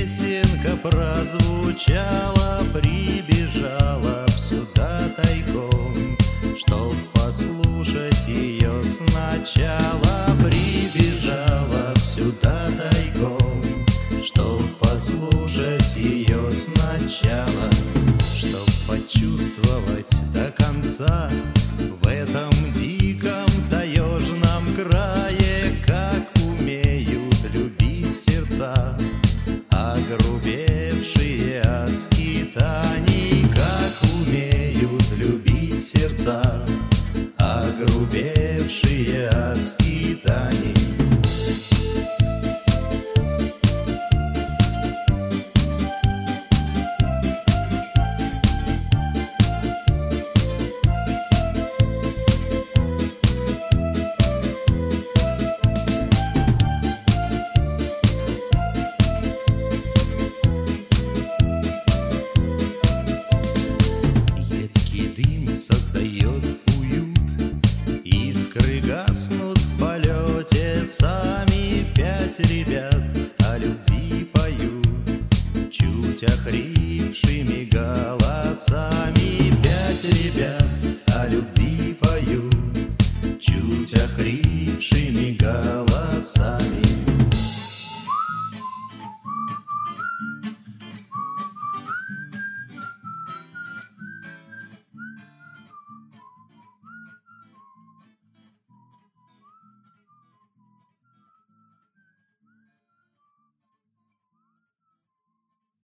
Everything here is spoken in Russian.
Песенка прозвучала, прибежала сюда тайком, чтоб послушать ее сначала. Прибежала сюда тайком, чтоб послушать ее сначала. Чтоб почувствовать до конца в этом диком таежном крае, как умеют любить сердца огрубевшие от скитаний, как умеют любить сердца огрубевшие от скитаний. Создает уют, искры гаснут в полете, сами 5 ребят о любви поют, чуть охрипшими голосами. 5 ребят